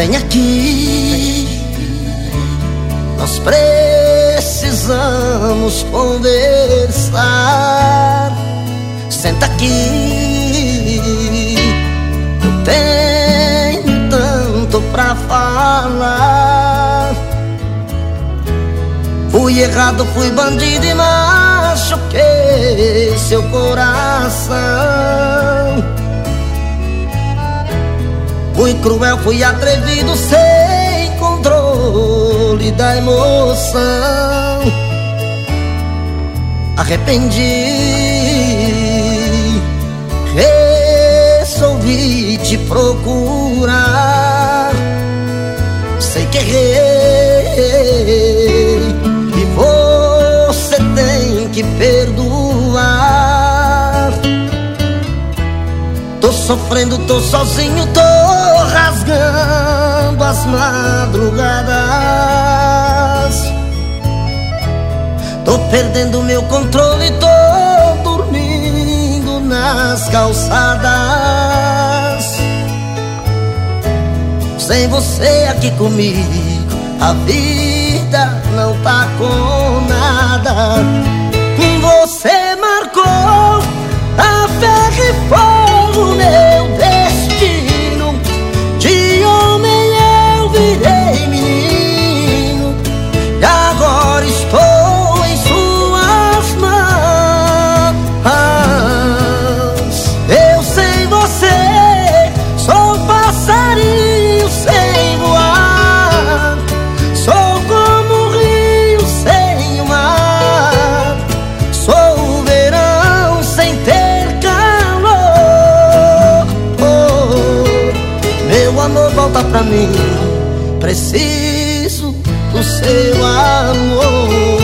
Vem aqui, nós precisamos conversar. Senta aqui, eu tenho tanto pra falar. Fui errado, fui bandido e machuquei seu coração. Fui cruel, fui atrevido, sem controle da emoção. Arrependi, resolvi te procurar. Sei que errei e você tem que perdoar. Tô sofrendo, tô sozinho, tô rasgando as madrugadas. Tô perdendo meu controle, tô dormindo nas calçadas. Sem você aqui comigo, a vida não tá com nada. Você marcou a ferro e fogo meu destino. De homem eu virei menino e agora estou em suas mãos. Eu sem você sou passarinho sem voar. Sou como um rio sem o mar. Sou o verão sem ter calor. Meu amor, volta pra mim, preciso do seu amor.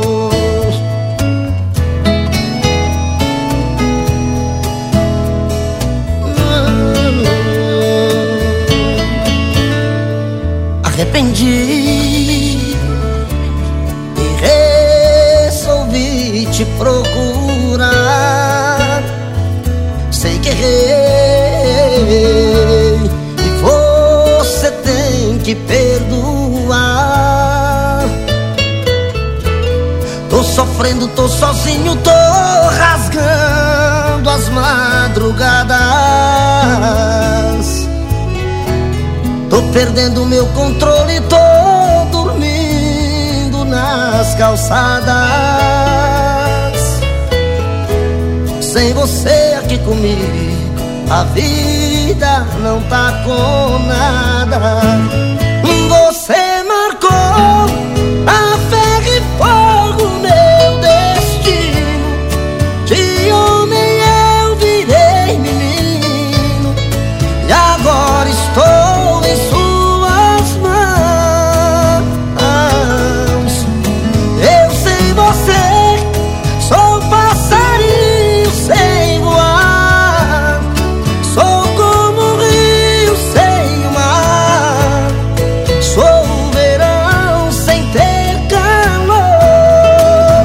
Arrependi e resolvi te procurar. Sei que errei e você tem que perdoar. Tô sofrendo, tô sozinho, tô rasgando as madrugadas. Tô perdendo meu controle, tô dormindo nas calçadas. Sem você aqui comigo, a vida não tá com nada. Você marcou a ferro e fogo meu destino. De homem eu virei menino e agora estou em suas mãos. Eu sem você sou passarinho sem voar. Sou como um rio sem o mar. Sou o verão sem ter calor.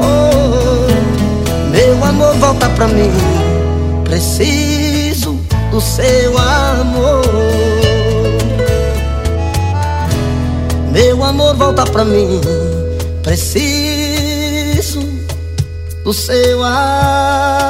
Meu amor, volta pra mim, preciso do seu amor. Meu amor, volta pra mim, preciso do seu amor.